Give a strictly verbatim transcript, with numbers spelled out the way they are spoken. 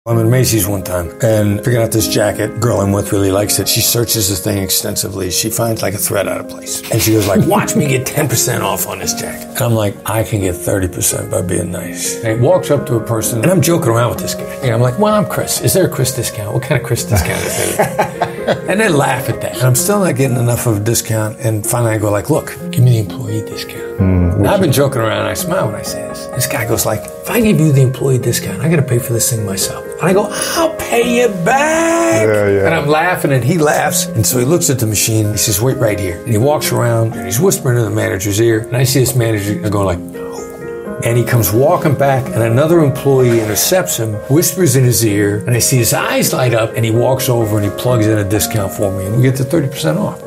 I'm in Macy's one time and picking out this jacket. Girl I'm with really likes it. She searches this thing extensively. She finds like a thread out of place. And she goes like, watch me get ten percent off on this jacket. And I'm like, I can get thirty percent by being nice. And he walks up to a person and I'm joking around with this guy. And I'm like, well, I'm Chris. Is there a Chris discount? What kind of Chris discount is there? And they laugh at that. And I'm still not getting enough of a discount. And finally I go like, look, give me the employee discount. Mm, and I've been joking around and I smile when I say this. This guy goes like, if I give you the employee discount, I got to pay for this thing myself. And I go, I'll pay you back. Yeah, yeah. And I'm laughing and he laughs. And so he looks at the machine. He says, wait right here. And he walks around and he's whispering in the manager's ear. And I see this manager going like, no. And he comes walking back and another employee intercepts him, whispers in his ear. And I see his eyes light up and he walks over and he plugs in a discount for me. And we get to thirty percent off.